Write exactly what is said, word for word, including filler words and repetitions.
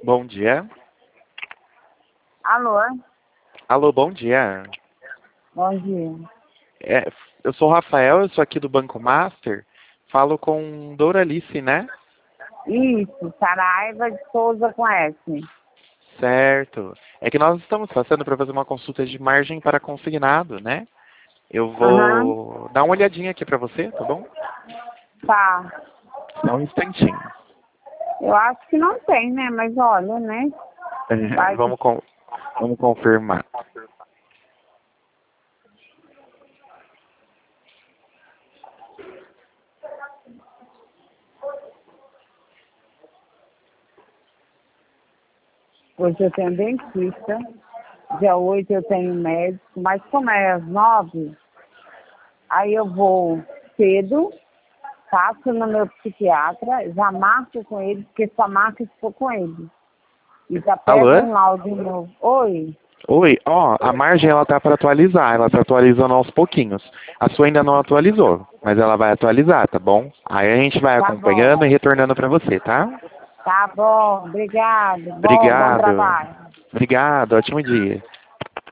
Bom dia. Alô? Alô, bom dia. Bom dia. É, eu sou o Rafael, eu sou aqui do Banco Master. Falo com Doralice, né? Isso, Saraiva de Souza com S. Certo. É que nós estamos passando para fazer uma consulta de margem para consignado, né? Eu Aham. vou dar uma olhadinha aqui para você, tá bom? Tá. Só um instantinho. Eu acho que não tem, né? Mas olha, né? É, Vai que... vamos, con vamos confirmar. Hoje eu tenho dentista, dia oito eu tenho médico, mas como é às nove, aí eu vou cedo, passo no meu psiquiatra, já marco com ele, porque só marca se for com ele. E já pego Alô? um laudo novo. Oi? Oi, ó, a margem ela tá para atualizar, ela tá atualizando aos pouquinhos. A sua ainda não atualizou, mas ela vai atualizar, tá bom? Aí a gente vai Tá bom. acompanhando e retornando para você, tá? Tá bom, obrigado. Bom, bom Obrigado. trabalho. Obrigado, ótimo dia.